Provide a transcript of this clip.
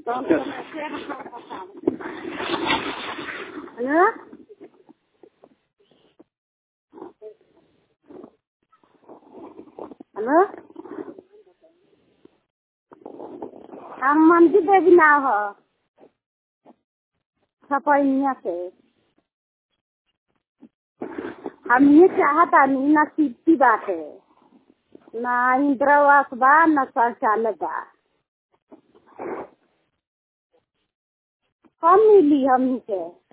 Hello hello हम मंदिर देवी ना हो छपैनिया से हम ये चाहता नहीं ना सीधी बात है ना इंद्रावास बा ना शौचालय बा कम मिली हमनी के।